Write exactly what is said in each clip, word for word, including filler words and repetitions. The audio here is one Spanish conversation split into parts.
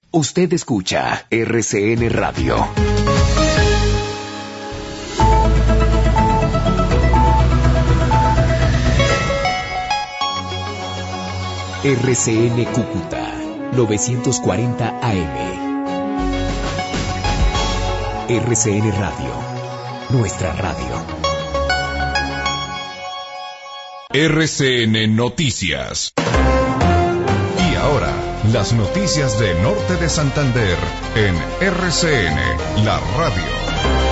Usted escucha R C N Radio. R C N Cúcuta novecientos cuarenta A M. R C N Radio, nuestra radio. R C N Noticias. Y ahora, las noticias de Norte de Santander en R C N, la radio.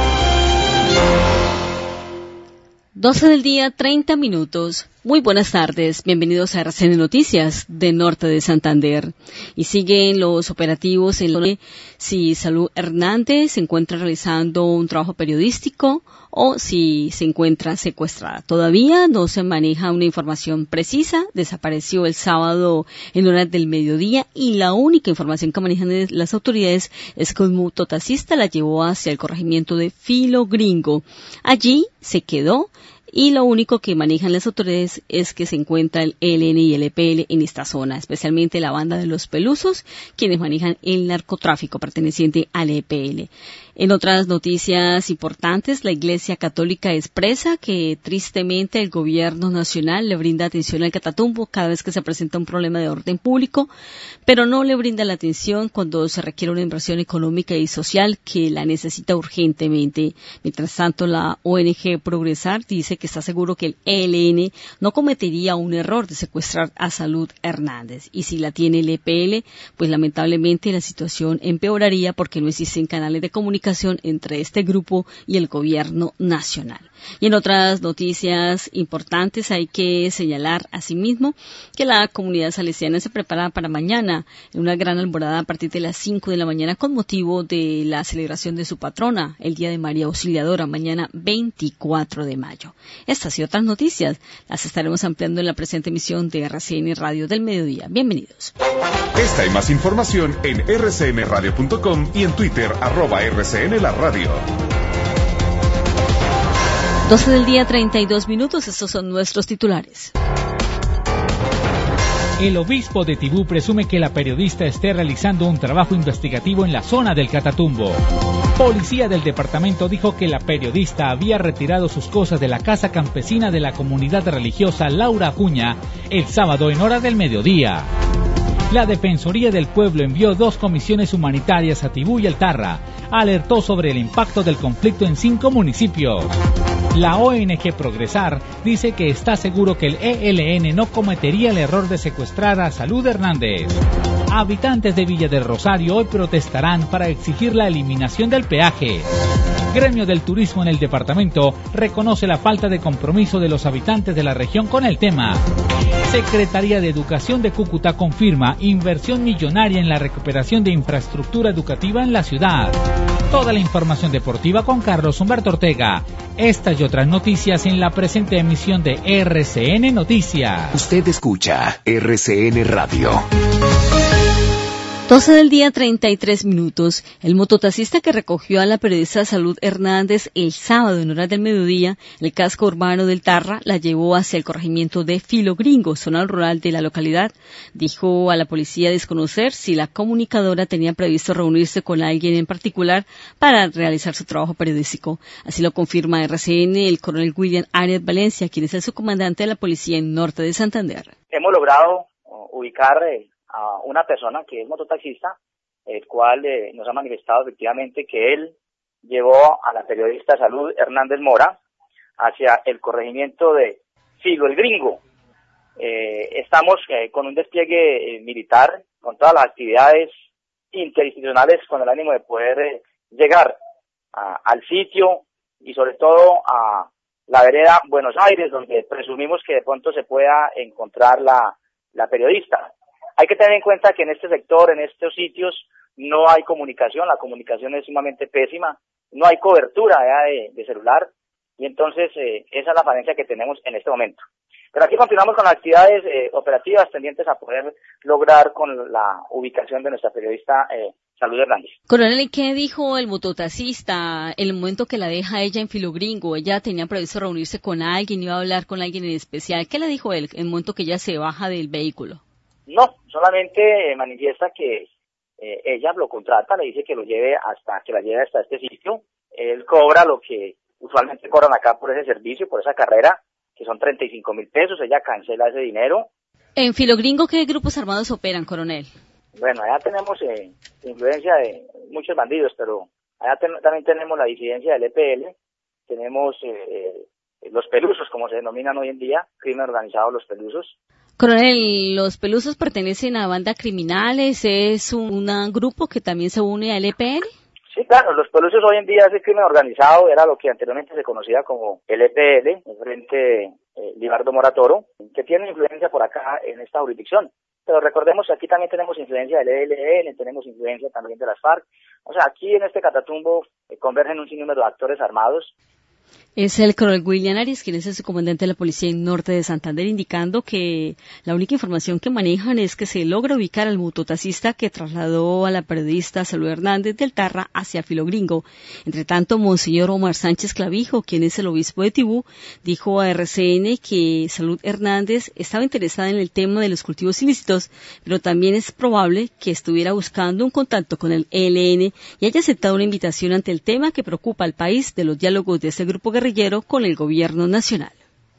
doce del día, treinta minutos. Muy buenas tardes, bienvenidos a R C N Noticias de Norte de Santander. Y siguen los operativos en donde si Salud Hernández se encuentra realizando un trabajo periodístico o si se encuentra secuestrada. Todavía no se maneja una información precisa. Desapareció el sábado en horas del mediodía y la única información que manejan las autoridades es que un mototaxista la llevó hacia el corregimiento de Filo Gringo. Allí se quedó. Y lo único que manejan las autoridades es que se encuentra el E L N y el E P L en esta zona, especialmente la banda de los Pelusos, quienes manejan el narcotráfico perteneciente al E P L. En otras noticias importantes, la Iglesia Católica expresa que tristemente el gobierno nacional le brinda atención al Catatumbo cada vez que se presenta un problema de orden público, pero no le brinda la atención cuando se requiere una inversión económica y social que la necesita urgentemente. Mientras tanto, la O N G Progresar dice que está seguro que el E L N no cometería un error de secuestrar a Salud Hernández. Y si la tiene el E P L, pues lamentablemente la situación empeoraría porque no existen canales de comunicación entre este grupo y el gobierno nacional. Y en otras noticias importantes hay que señalar asimismo que la comunidad salesiana se prepara para mañana en una gran alborada a partir de las cinco de la mañana con motivo de la celebración de su patrona, el Día de María Auxiliadora, mañana veinticuatro de mayo. Estas y otras noticias las estaremos ampliando en la presente emisión de R C N Radio del Mediodía. Bienvenidos. Esta y más información en r c n radio punto com y en Twitter, arroba R C N la radio. doce del día, treinta y dos minutos. Estos son nuestros titulares. El obispo de Tibú presume que la periodista esté realizando un trabajo investigativo en la zona del Catatumbo. Policía del departamento dijo que la periodista había retirado sus cosas de la casa campesina de la comunidad religiosa Laura Acuña el sábado en hora del mediodía. La Defensoría del Pueblo envió dos comisiones humanitarias a Tibú y El Tarra. Alertó sobre el impacto del conflicto en cinco municipios. La O N G Progresar dice que está seguro que el E L N no cometería el error de secuestrar a Salud Hernández. Habitantes de Villa del Rosario hoy protestarán para exigir la eliminación del peaje. Gremio del Turismo en el departamento reconoce la falta de compromiso de los habitantes de la región con el tema. Secretaría de Educación de Cúcuta confirma inversión millonaria en la recuperación de infraestructura educativa en la ciudad. Toda la información deportiva con Carlos Humberto Ortega. Estas y otras noticias en la presente emisión de R C N Noticias. Usted escucha R C N Radio. doce del día, treinta y tres minutos. El mototaxista que recogió a la periodista Salud Hernández el sábado en horas del mediodía, el casco urbano del Tarra, la llevó hacia el corregimiento de Filo Gringo, zona rural de la localidad. Dijo a la policía desconocer si la comunicadora tenía previsto reunirse con alguien en particular para realizar su trabajo periodístico. Así lo confirma R C N el coronel William Arias Valencia, quien es el subcomandante de la policía en Norte de Santander. Hemos logrado ubicar eh, a una persona que es mototaxista, el cual eh, nos ha manifestado efectivamente que él llevó a la periodista Salud Hernández Mora hacia el corregimiento de Filo el Gringo. Eh, estamos eh, con un despliegue eh, militar, con todas las actividades interinstitucionales con el ánimo de poder eh, llegar a, al sitio y sobre todo a la vereda Buenos Aires, donde presumimos que de pronto se pueda encontrar la, la periodista. Hay que tener en cuenta que en este sector, en estos sitios, no hay comunicación, la comunicación es sumamente pésima, no hay cobertura ya de, de celular, y entonces eh, esa es la falencia que tenemos en este momento. Pero aquí continuamos con las actividades eh, operativas tendientes a poder lograr con la ubicación de nuestra periodista eh, Salud Hernández. Coronel, ¿qué dijo el mototaxista en el momento que la deja ella en Filo Gringo? Ella tenía previsto reunirse con alguien, iba a hablar con alguien en especial. ¿Qué le dijo él en el momento que ella se baja del vehículo? No, solamente manifiesta que eh, ella lo contrata, le dice que lo lleve hasta, que la lleve hasta este sitio, él cobra lo que usualmente cobran acá por ese servicio, por esa carrera, que son treinta y cinco mil pesos, ella cancela ese dinero. En Filogringo, ¿qué grupos armados operan, coronel? Bueno, allá tenemos eh, influencia de muchos bandidos, pero allá ten, también tenemos la disidencia del E P L, tenemos eh, los pelusos, como se denominan hoy en día, crimen organizado, los pelusos. Coronel, ¿los pelusos pertenecen a bandas criminales? ¿Es un, un grupo que también se une al E P L? Sí, claro, los pelusos hoy en día es el crimen organizado, era lo que anteriormente se conocía como el E P L, el Frente eh, Libardo Mora Toro, que tiene influencia por acá en esta jurisdicción. Pero recordemos que aquí también tenemos influencia del E L N, tenemos influencia también de las FARC. O sea, aquí en este Catatumbo eh, convergen un sinnúmero de actores armados. Es el coronel William Arias, quien es el subcomandante de la Policía en Norte de Santander, indicando que la única información que manejan es que se logra ubicar al mototaxista que trasladó a la periodista Salud Hernández del Tarra hacia Filogringo. Entre tanto, Monseñor Omar Sánchez Clavijo, quien es el obispo de Tibú, dijo a R C N que Salud Hernández estaba interesada en el tema de los cultivos ilícitos, pero también es probable que estuviera buscando un contacto con el E L N y haya aceptado una invitación ante el tema que preocupa al país de los diálogos de este grupo guerrillero con el gobierno nacional.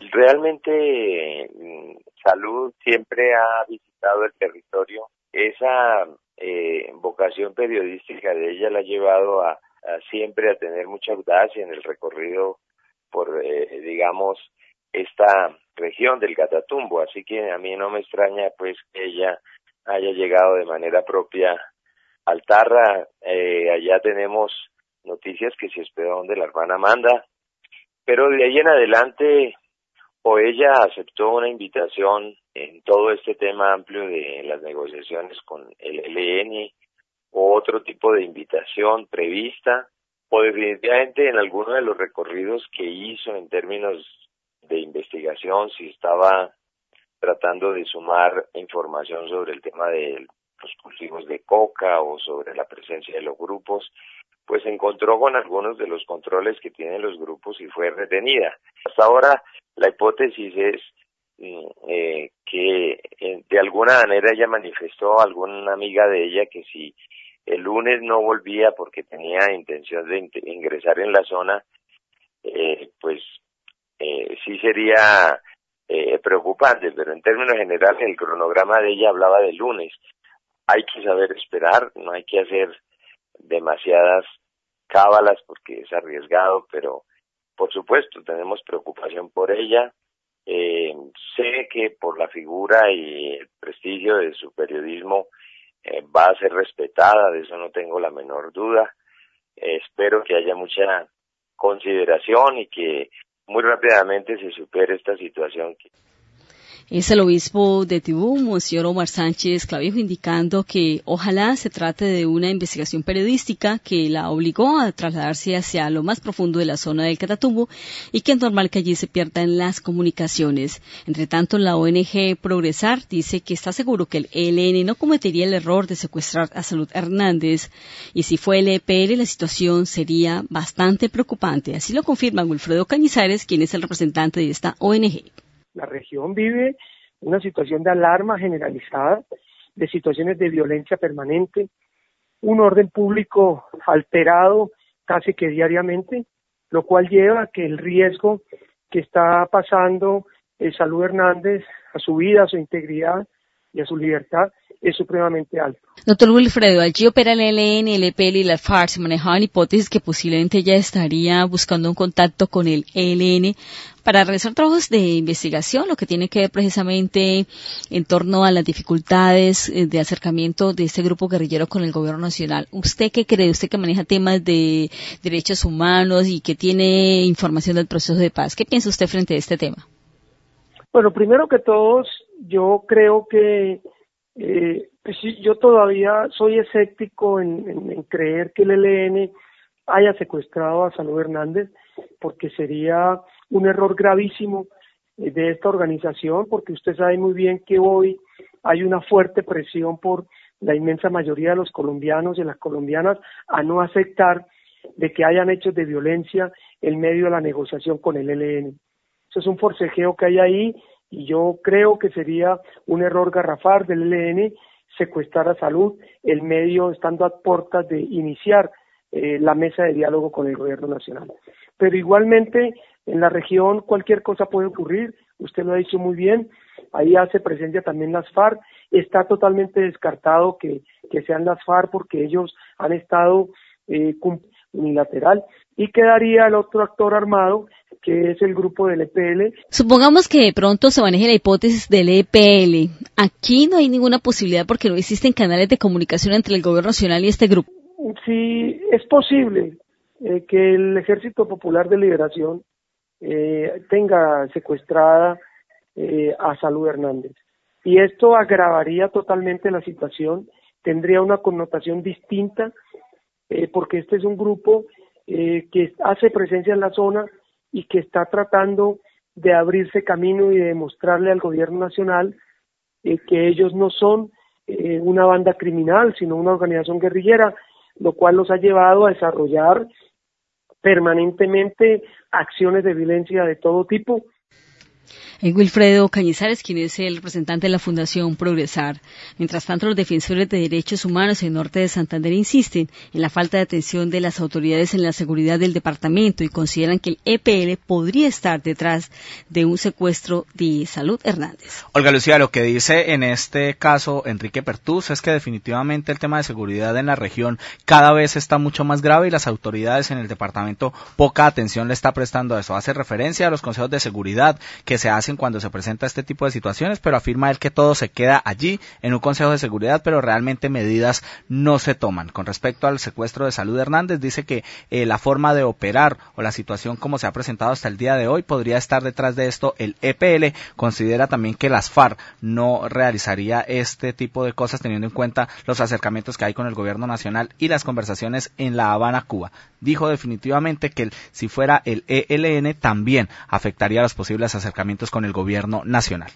Realmente Salud siempre ha visitado el territorio. Esa eh, vocación periodística de ella la ha llevado a, a siempre a tener mucha audacia en el recorrido por, eh, digamos, esta región del Catatumbo. Así que a mí no me extraña pues que ella haya llegado de manera propia al Tarra. Eh, allá tenemos noticias que se hospedó donde la hermana Amanda. Pero de ahí en adelante, o ella aceptó una invitación en todo este tema amplio de las negociaciones con el E L N, o otro tipo de invitación prevista, o definitivamente en alguno de los recorridos que hizo en términos de investigación, si estaba tratando de sumar información sobre el tema de los cultivos de coca o sobre la presencia de los grupos, pues se encontró con algunos de los controles que tienen los grupos y fue retenida. Hasta ahora la hipótesis es eh, que eh, de alguna manera ella manifestó a alguna amiga de ella que si el lunes no volvía porque tenía intención de ingresar en la zona, eh, pues eh, sí sería eh, preocupante, pero en términos generales el cronograma de ella hablaba de lunes. Hay que saber esperar, no hay que hacer demasiadas cábalas porque es arriesgado, pero por supuesto tenemos preocupación por ella. Eh, sé que por la figura y el prestigio de su periodismo eh, va a ser respetada, de eso no tengo la menor duda. Eh, espero que haya mucha consideración y que muy rápidamente se supere esta situación. Es el obispo de Tibú, Monseñor Omar Sánchez Clavijo, indicando que ojalá se trate de una investigación periodística que la obligó a trasladarse hacia lo más profundo de la zona del Catatumbo y que es normal que allí se pierdan las comunicaciones. Entre tanto, la O N G Progresar dice que está seguro que el E L N no cometería el error de secuestrar a Salud Hernández y si fue el E P L la situación sería bastante preocupante. Así lo confirma Wilfredo Cañizares, quien es el representante de esta O N G. La región vive una situación de alarma generalizada, de situaciones de violencia permanente, un orden público alterado casi que diariamente, lo cual lleva a que el riesgo que está pasando el Salud Hernández a su vida, a su integridad y a su libertad es supremamente alto. Doctor Wilfredo, allí opera el E L N, el E P L y la FARC. Se manejaban hipótesis que posiblemente ella estaría buscando un contacto con el E L N para realizar trabajos de investigación, lo que tiene que ver precisamente en torno a las dificultades de acercamiento de este grupo guerrillero con el gobierno nacional. ¿Usted qué cree? Usted que maneja temas de derechos humanos y que tiene información del proceso de paz. ¿Qué piensa usted frente a este tema? Bueno, primero que todos, yo creo que Eh, pues sí, yo todavía soy escéptico en, en, en creer que el E L N haya secuestrado a Salud Hernández, porque sería un error gravísimo eh, de esta organización, porque usted sabe muy bien que hoy hay una fuerte presión por la inmensa mayoría de los colombianos y las colombianas a no aceptar de que hayan hechos de violencia en medio de la negociación con el E L N. Eso es un forcejeo que hay ahí, y yo creo que sería un error garrafal del E L N secuestrar a Salud, el medio estando a puertas de iniciar eh, la mesa de diálogo con el gobierno nacional. Pero igualmente en la región cualquier cosa puede ocurrir, usted lo ha dicho muy bien, ahí hace presencia también las FARC, está totalmente descartado que, que sean las FARC porque ellos han estado eh, unilateral, y quedaría el otro actor armado, que es el grupo del E P L. Supongamos que de pronto se maneje la hipótesis del E P L. Aquí no hay ninguna posibilidad porque no existen canales de comunicación entre el gobierno nacional y este grupo. Sí, es posible eh, que el Ejército Popular de Liberación eh, tenga secuestrada eh, a Salud Hernández. Y esto agravaría totalmente la situación, tendría una connotación distinta, eh, porque este es un grupo eh, que hace presencia en la zona y que está tratando de abrirse camino y de demostrarle al gobierno nacional eh, que ellos no son eh, una banda criminal, sino una organización guerrillera, lo cual los ha llevado a desarrollar permanentemente acciones de violencia de todo tipo. Eh, Wilfredo Cañizares, quien es el representante de la Fundación Progresar. Mientras tanto, los defensores de derechos humanos en Norte de Santander insisten en la falta de atención de las autoridades en la seguridad del departamento y consideran que el E P L podría estar detrás de un secuestro de Salud Hernández. Olga Lucía, lo que dice en este caso Enrique Pertús es que definitivamente el tema de seguridad en la región cada vez está mucho más grave y las autoridades en el departamento poca atención le está prestando a eso. Hace referencia a los consejos de seguridad que se hacen cuando se presenta este tipo de situaciones, pero afirma él que todo se queda allí en un consejo de seguridad, pero realmente medidas no se toman. Con respecto al secuestro de Salud Hernández, dice que eh, la forma de operar o la situación como se ha presentado hasta el día de hoy podría estar detrás de esto el E P L. Considera también que las FARC no realizaría este tipo de cosas teniendo en cuenta los acercamientos que hay con el gobierno nacional y las conversaciones en La Habana, Cuba. Dijo definitivamente que el, si fuera el E L N también afectaría los posibles acercamientos con el gobierno nacional.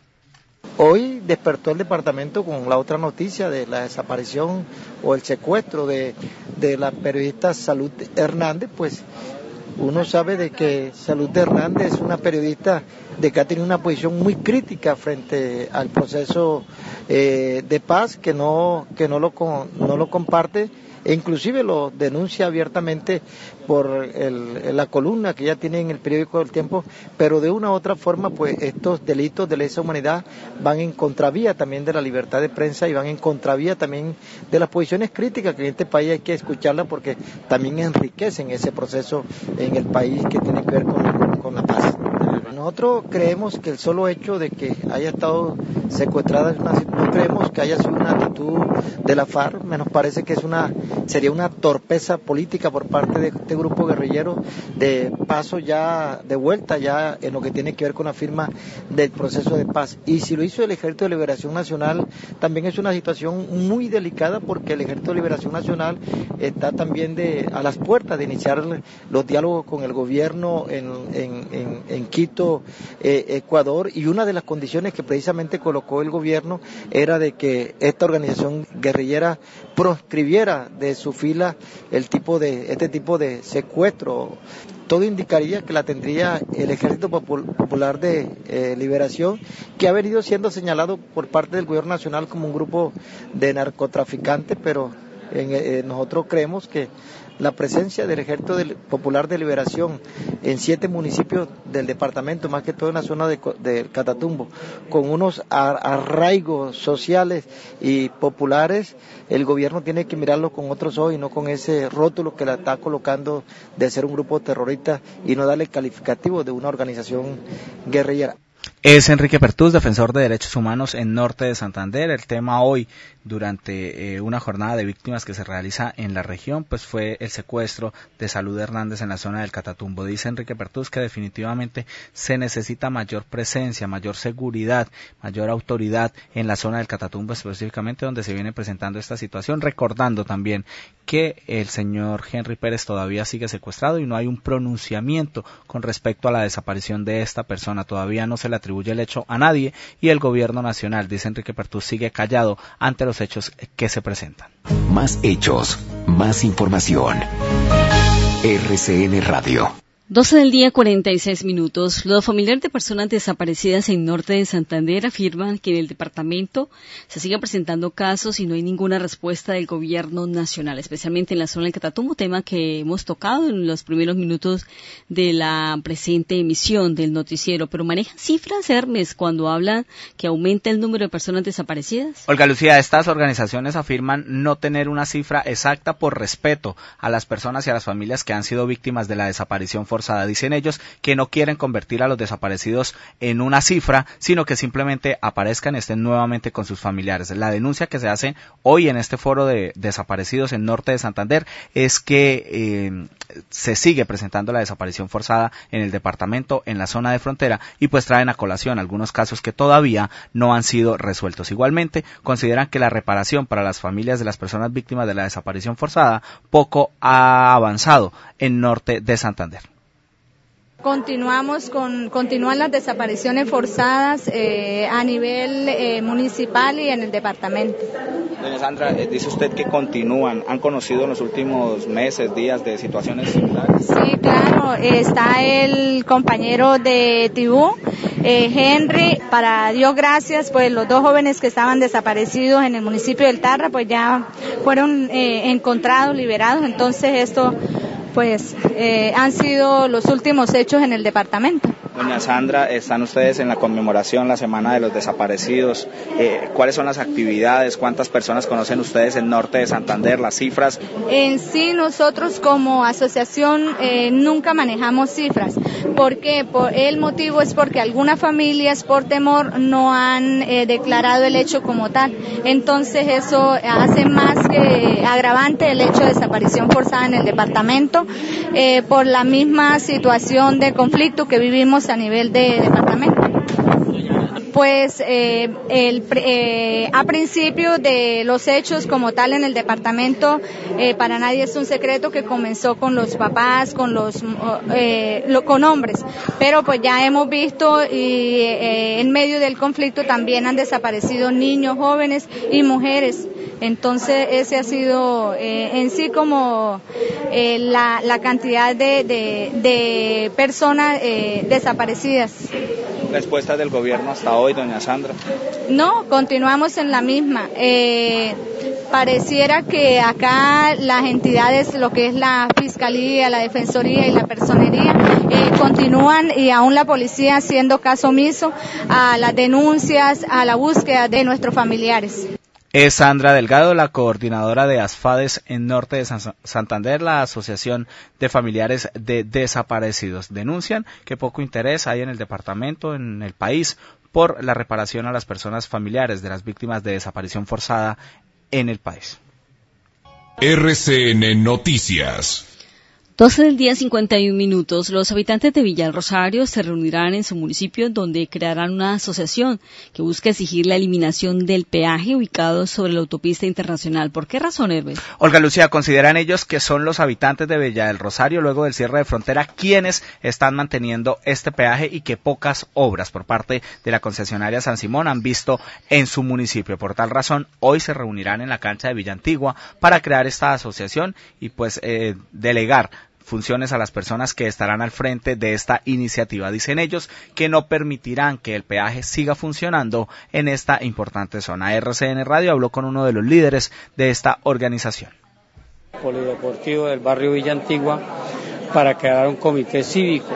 Hoy despertó el departamento con la otra noticia de la desaparición o el secuestro de, de la periodista Salud Hernández. Pues uno sabe de que Salud Hernández es una periodista de que ha tenido una posición muy crítica frente al proceso eh, de paz, que no que no lo no lo comparte e inclusive lo denuncia abiertamente por el, la columna que ya tiene en el periódico El Tiempo, pero de una u otra forma pues estos delitos de lesa humanidad van en contravía también de la libertad de prensa y van en contravía también de las posiciones críticas que en este país hay que escucharlas porque también enriquecen ese proceso en el país que tiene que ver con, con la paz. Nosotros creemos que el solo hecho de que haya estado secuestrada, no creemos que haya sido una actitud de la FARC, nos parece que es una sería una torpeza política por parte de este grupo guerrillero de paso ya, de vuelta ya en lo que tiene que ver con la firma del proceso de paz. Y si lo hizo el Ejército de Liberación Nacional, también es una situación muy delicada porque el Ejército de Liberación Nacional está también de, a las puertas de iniciar los diálogos con el gobierno en, en, en, en Quito, eh, Ecuador, y una de las condiciones que precisamente colocó el gobierno era de que esta organización guerrillera proscribiera de su fila el tipo de este tipo de secuestro. Todo indicaría que la tendría el Ejército Popular de eh, Liberación, que ha venido siendo señalado por parte del gobierno nacional como un grupo de narcotraficantes, pero en, eh, nosotros creemos que la presencia del Ejército Popular de Liberación en siete municipios del departamento, más que todo en la zona de, de Catatumbo, con unos arraigos sociales y populares, el gobierno tiene que mirarlo con otros ojos y no con ese rótulo que la está colocando de ser un grupo terrorista y no darle calificativo de una organización guerrillera. Es Enrique Pertús, defensor de derechos humanos en Norte de Santander. El tema hoy, durante eh, una jornada de víctimas que se realiza en la región, pues fue el secuestro de Salud Hernández en la zona del Catatumbo. Dice Enrique Pertús que definitivamente se necesita mayor presencia, mayor seguridad, mayor autoridad en la zona del Catatumbo, específicamente donde se viene presentando esta situación, recordando también que el señor Henry Pérez todavía sigue secuestrado y no hay un pronunciamiento con respecto a la desaparición de esta persona. Todavía no se le atribuye el hecho a nadie y el gobierno nacional, dice Enrique Pertús, sigue callado ante los hechos que se presentan. Más hechos, más información. R C N Radio. doce del día, cuarenta y seis minutos. Los familiares de personas desaparecidas en norte de Santander afirman que en el departamento se siguen presentando casos y no hay ninguna respuesta del gobierno nacional, especialmente en la zona del Catatumbo, tema que hemos tocado en los primeros minutos de la presente emisión del noticiero. Pero manejan cifras, Hermes, cuando hablan que aumenta el número de personas desaparecidas. Olga Lucía, estas organizaciones afirman no tener una cifra exacta por respeto a las personas y a las familias que han sido víctimas de la desaparición forzada. Dicen ellos que no quieren convertir a los desaparecidos en una cifra, sino que simplemente aparezcan y estén nuevamente con sus familiares. La denuncia que se hace hoy en este foro de desaparecidos en norte de Santander es que eh, se sigue presentando la desaparición forzada en el departamento, en la zona de frontera, y pues traen a colación algunos casos que todavía no han sido resueltos. Igualmente, consideran que la reparación para las familias de las personas víctimas de la desaparición forzada poco ha avanzado en norte de Santander. Continuamos con, continúan las desapariciones forzadas eh, a nivel eh, municipal y en el departamento. Doña Sandra, eh, dice usted que continúan, ¿han conocido en los últimos meses, días de situaciones similares? Sí, claro, eh, está el compañero de Tibú, eh, Henry, para Dios gracias, pues los dos jóvenes que estaban desaparecidos en el municipio del Tarra, pues ya fueron eh, encontrados, liberados, entonces esto pues eh, han sido los últimos hechos en el departamento. Doña Sandra, están ustedes en la conmemoración, la Semana de los Desaparecidos. Eh, ¿Cuáles son las actividades? ¿Cuántas personas conocen ustedes en norte de Santander? ¿Las cifras? En sí, nosotros como asociación eh, nunca manejamos cifras. ¿Por qué? Por, el motivo es porque algunas familias por temor no han eh, declarado el hecho como tal. Entonces eso hace más que agravante el hecho de desaparición forzada en el departamento eh, por la misma situación de conflicto que vivimos a nivel de departamento. Pues eh, el, eh, a principio de los hechos como tal en el departamento, eh, para nadie es un secreto que comenzó con los papás, con los eh, lo, con hombres, pero pues ya hemos visto y eh, en medio del conflicto también han desaparecido niños, jóvenes y mujeres. Entonces ese ha sido eh, en sí como eh, la, la cantidad de, de, de personas eh, desaparecidas. ¿Respuestas del gobierno hasta hoy, doña Sandra? No, continuamos en la misma. Eh, pareciera que acá las entidades, lo que es la Fiscalía, la Defensoría y la Personería, eh, continúan y aún la policía haciendo caso omiso a las denuncias, a la búsqueda de nuestros familiares. Es Sandra Delgado, la coordinadora de ASFADES en norte de San Santander, la Asociación de Familiares de Desaparecidos. Denuncian que poco interés hay en el departamento, en el país, por la reparación a las personas familiares de las víctimas de desaparición forzada en el país. R C N Noticias. doce del día, cincuenta y un minutos. Los habitantes de Villa del Rosario se reunirán en su municipio donde crearán una asociación que busca exigir la eliminación del peaje ubicado sobre la autopista internacional. ¿Por qué razón, Hermes? Olga Lucía, consideran ellos que son los habitantes de Villa del Rosario, luego del cierre de frontera, quienes están manteniendo este peaje y que pocas obras por parte de la concesionaria San Simón han visto en su municipio. Por tal razón, hoy se reunirán en la cancha de Villa Antigua para crear esta asociación y pues eh, delegar funciones a las personas que estarán al frente de esta iniciativa. Dicen ellos que no permitirán que el peaje siga funcionando en esta importante zona. R C N Radio habló con uno de los líderes de esta organización. Polideportivo del barrio Villa Antigua para crear un comité cívico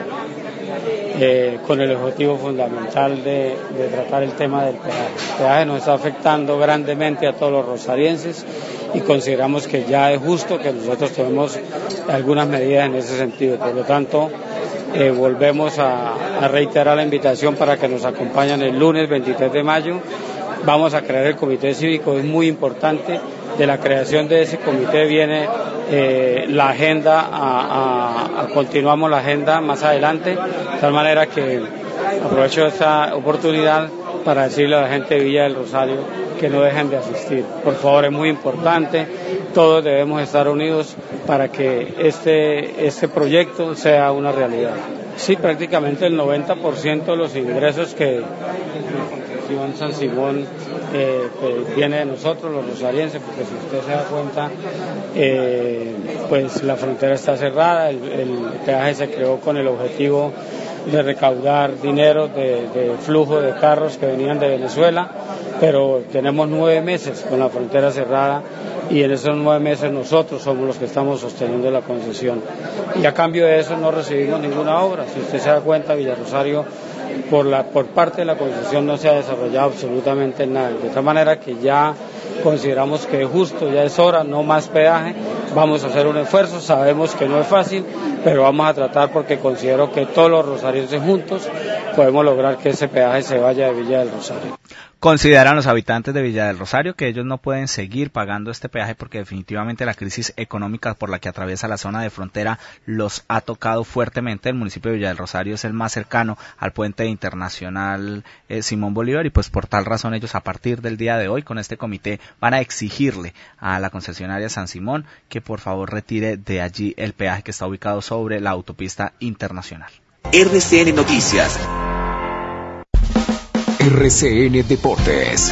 eh, con el objetivo fundamental de, de tratar el tema del peaje. El peaje nos está afectando grandemente a todos los rosarienses y consideramos que ya es justo que nosotros tomemos algunas medidas en ese sentido. Por lo tanto, eh, volvemos a, a reiterar la invitación para que nos acompañen el lunes veintitrés de mayo. Vamos a crear el comité cívico, es muy importante. De la creación de ese comité viene eh, la agenda, a, a, a continuamos la agenda más adelante, de tal manera que aprovecho esta oportunidad para decirle a la gente de Villa del Rosario que no dejen de asistir. Por favor, es muy importante, todos debemos estar unidos para que este, este proyecto sea una realidad. Sí, prácticamente el noventa por ciento de los ingresos que San Simón eh, pues viene de nosotros, los rosarienses, porque si usted se da cuenta, eh, pues la frontera está cerrada, el, el peaje se creó con el objetivo de recaudar dinero de, de flujo de carros que venían de Venezuela, pero tenemos nueve meses con la frontera cerrada y en esos nueve meses nosotros somos los que estamos sosteniendo la concesión. Y a cambio de eso no recibimos ninguna obra. Si usted se da cuenta, Villarrosario, por, la, por parte de la concesión no se ha desarrollado absolutamente nada. De tal manera que ya consideramos que es justo, ya es hora, no más peaje. Vamos a hacer un esfuerzo, sabemos que no es fácil, pero vamos a tratar porque considero que todos los rosarienses juntos podemos lograr que ese peaje se vaya de Villa del Rosario. Consideran los habitantes de Villa del Rosario que ellos no pueden seguir pagando este peaje porque definitivamente la crisis económica por la que atraviesa la zona de frontera los ha tocado fuertemente. El municipio de Villa del Rosario es el más cercano al puente internacional eh, Simón Bolívar y pues por tal razón ellos a partir del día de hoy con este comité van a exigirle a la concesionaria San Simón que por favor retire de allí el peaje que está ubicado sobre la autopista internacional. R C N Noticias. R C N Deportes.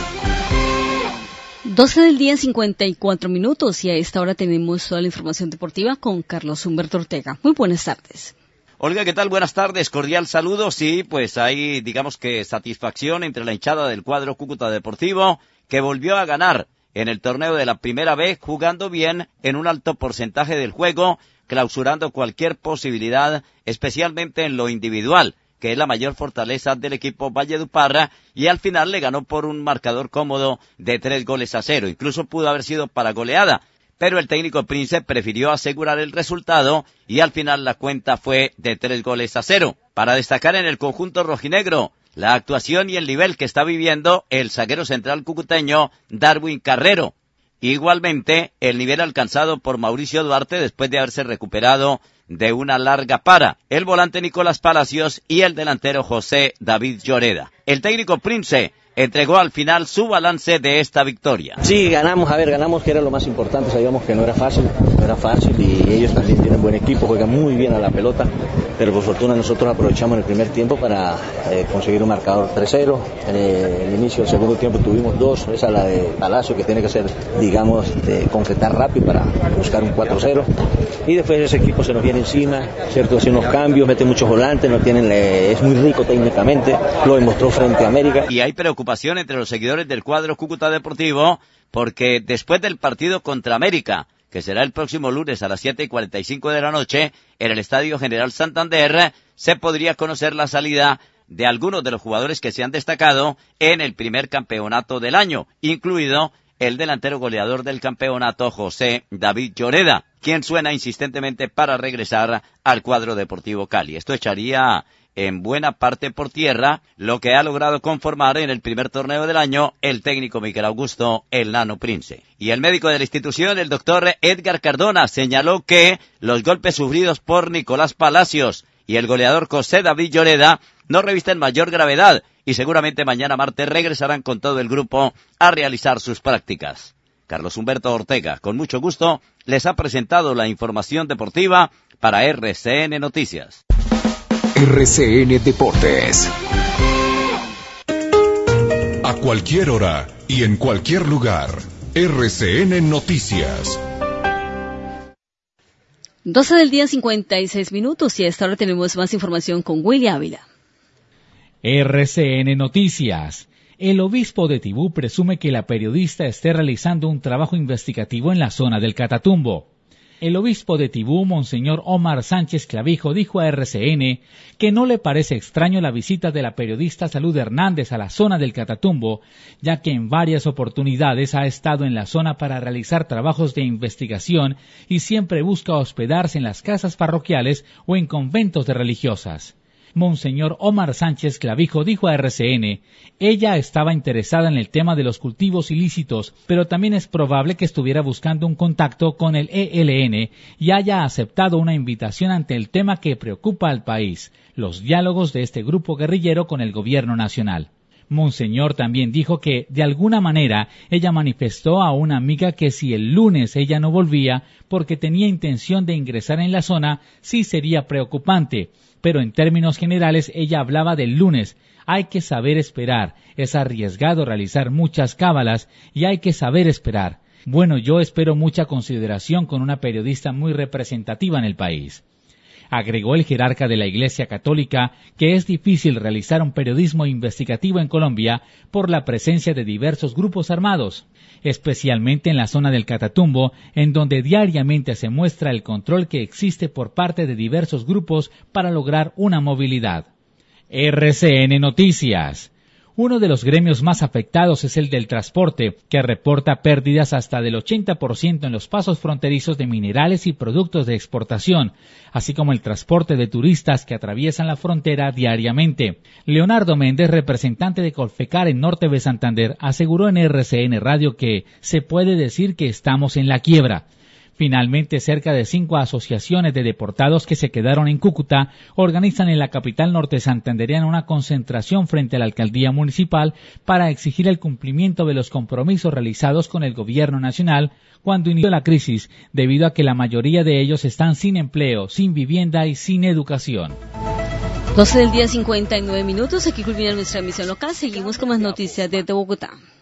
doce del día, cincuenta y cuatro minutos, y a esta hora tenemos toda la información deportiva con Carlos Humberto Ortega. Muy buenas tardes. Olga, ¿qué tal? Buenas tardes, cordial saludo. Sí, pues hay, digamos que satisfacción entre la hinchada del cuadro Cúcuta Deportivo, que volvió a ganar en el torneo de la primera vez, jugando bien en un alto porcentaje del juego, clausurando cualquier posibilidad, especialmente en lo individual, que es la mayor fortaleza del equipo Valledupar, y al final le ganó por un marcador cómodo de tres goles a cero. Incluso pudo haber sido para goleada, pero el técnico Prince prefirió asegurar el resultado y al final la cuenta fue de tres goles a cero. Para destacar en el conjunto rojinegro, la actuación y el nivel que está viviendo el zaguero central cucuteño Darwin Carrero. Igualmente, el nivel alcanzado por Mauricio Duarte después de haberse recuperado de una larga para, el volante Nicolás Palacios y el delantero José David Lloreda. El técnico Prince entregó al final su balance de esta victoria. Sí, ganamos, a ver, ganamos que era lo más importante, sabíamos que no era fácil, no era fácil y ellos también tienen buen equipo, juegan muy bien a la pelota, pero por fortuna nosotros aprovechamos el primer tiempo para eh, conseguir un marcador tres cero, en el inicio del segundo tiempo tuvimos dos, esa la de Palacio que tiene que ser, digamos, de concretar rápido para buscar un cuatro cero y después ese equipo se nos viene encima, cierto, hace unos cambios, mete muchos volantes, no tienen, eh, es muy rico técnicamente, lo demostró frente a América. Y hay preocupación entre los seguidores del cuadro Cúcuta Deportivo porque después del partido contra América, que será el próximo lunes a las siete y cuarenta y cinco de la noche en el Estadio General Santander, se podría conocer la salida de algunos de los jugadores que se han destacado en el primer campeonato del año, incluido el delantero goleador del campeonato José David Lloreda, quien suena insistentemente para regresar al cuadro Deportivo Cali. Esto echaría en buena parte por tierra lo que ha logrado conformar en el primer torneo del año el técnico Miguel Augusto El Nano Prince. Y el médico de la institución, el doctor Edgar Cardona, señaló que los golpes sufridos por Nicolás Palacios y el goleador José David Lloreda no revisten mayor gravedad y seguramente mañana martes regresarán con todo el grupo a realizar sus prácticas. Carlos Humberto Ortega, con mucho gusto, les ha presentado la información deportiva para R C N Noticias. R C N Deportes. A cualquier hora y en cualquier lugar, R C N Noticias. doce del día, cincuenta y seis minutos, y a esta hora tenemos más información con Willy Ávila. R C N Noticias. El obispo de Tibú presume que la periodista esté realizando un trabajo investigativo en la zona del Catatumbo. El obispo de Tibú, Monseñor Omar Sánchez Clavijo, dijo a R C N que no le parece extraño la visita de la periodista Salud Hernández a la zona del Catatumbo, ya que en varias oportunidades ha estado en la zona para realizar trabajos de investigación y siempre busca hospedarse en las casas parroquiales o en conventos de religiosas. Monseñor Omar Sánchez Clavijo dijo a R C N, ella estaba interesada en el tema de los cultivos ilícitos, pero también es probable que estuviera buscando un contacto con el E L N y haya aceptado una invitación ante el tema que preocupa al país, los diálogos de este grupo guerrillero con el gobierno nacional. Monseñor también dijo que, de alguna manera, ella manifestó a una amiga que si el lunes ella no volvía, porque tenía intención de ingresar en la zona, sí sería preocupante. Pero en términos generales ella hablaba del lunes. Hay que saber esperar, es arriesgado realizar muchas cábalas y hay que saber esperar. Bueno, yo espero mucha consideración con una periodista muy representativa en el país. Agregó el jerarca de la Iglesia Católica que es difícil realizar un periodismo investigativo en Colombia por la presencia de diversos grupos armados, especialmente en la zona del Catatumbo, en donde diariamente se muestra el control que existe por parte de diversos grupos para lograr una movilidad. R C N Noticias. Uno de los gremios más afectados es el del transporte, que reporta pérdidas hasta del ochenta por ciento en los pasos fronterizos de minerales y productos de exportación, así como el transporte de turistas que atraviesan la frontera diariamente. Leonardo Méndez, representante de Colfecar en Norte de Santander, aseguró en R C N Radio que se puede decir que estamos en la quiebra. Finalmente, cerca de cinco asociaciones de deportados que se quedaron en Cúcuta organizan en la capital norte santandereana una concentración frente a la alcaldía municipal para exigir el cumplimiento de los compromisos realizados con el gobierno nacional cuando inició la crisis, debido a que la mayoría de ellos están sin empleo, sin vivienda y sin educación. doce del día, cincuenta y nueve minutos. Aquí culmina nuestra emisión local. Seguimos con más noticias desde Bogotá.